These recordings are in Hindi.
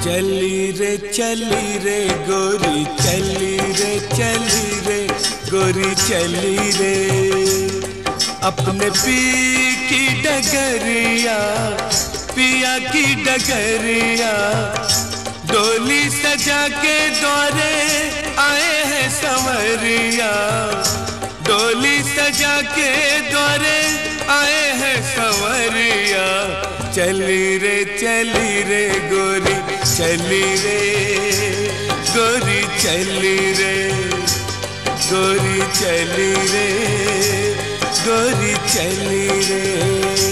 चली रे गोरी चली रे गोरी चली रे अपने पी की डगरिया पिया की डगरिया डोली सजा के द्वारे आए हैं संवरिया डोली सजा के द्वारे आए हैं संवरिया चली रे गोरी चली रे गोरी चली रे गोरी चली रे गोरी चली रे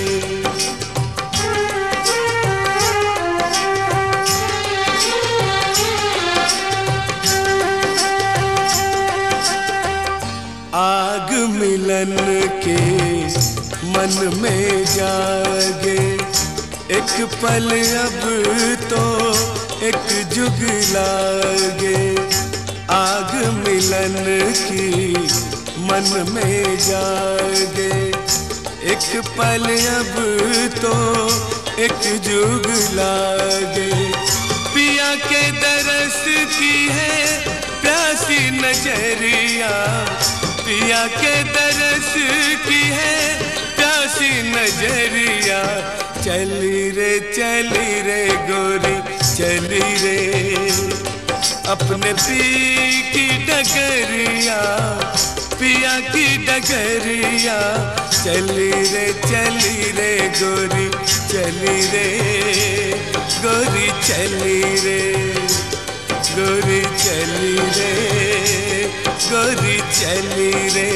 आग मिलन के मन में जागे एक पल अब तो एक जुग लागे आग मिलन की मन में जागे एक पल अब तो एक जुग लागे पिया के दरस की है प्यासी नजरिया पिया के दरस की है प्यासी नजरिया चली रे गोरी चली रे अपने पी की डगरिया पिया की डगरिया चली रे गोरी चली रे गोरी चली रे गोरी चली रे गोरी चली रे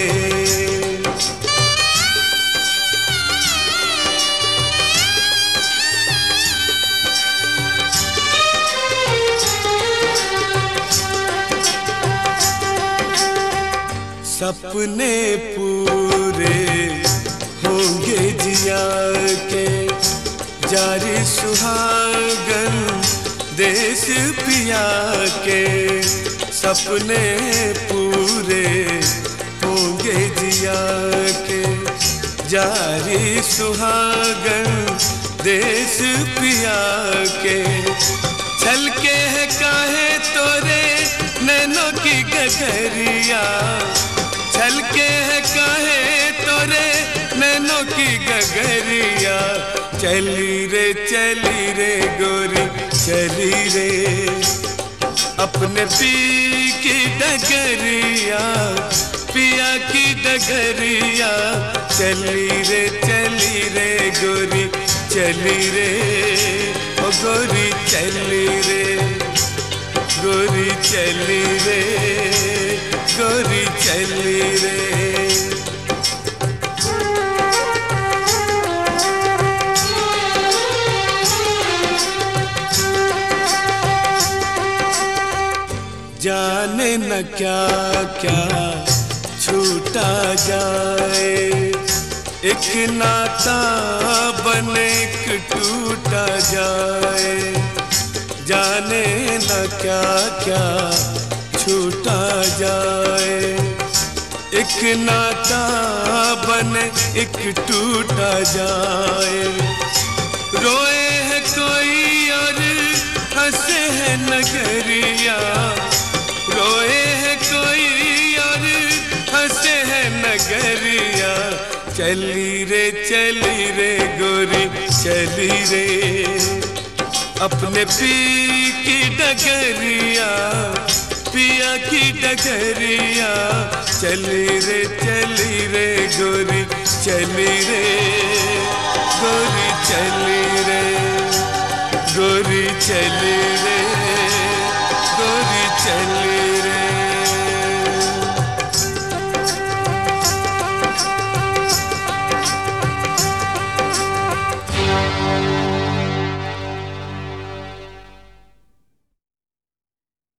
सपने पूरे होंगे जिया के जारी सुहागन देश पिया के सपने पूरे होंगे जिया के जारी सुहागन देश पिया के छलके है काहे तोरे नैनों की गगरिया छलके है काहे तोरे नैनों की गगरिया चली रे गोरी चली रे अपने पी की डगरिया पिया की डगरिया चली रे गोरी चली रे ओ गोरी चली रे गोरी चली रे गोरी चली रे जाने न क्या क्या छूटा जाए एक नाता बने एक टूटा जाए जाने न क्या क्या छूटा जाए एक नाता बने एक टूटा जाए रोए है कोई और हंसे है नगरिया रोए है कोई और हंसे है नगरिया चली रे गोरी चली रे अपने पी की डगरिया पिया की डगरिया चली रे गोरी चली रे गोरी चली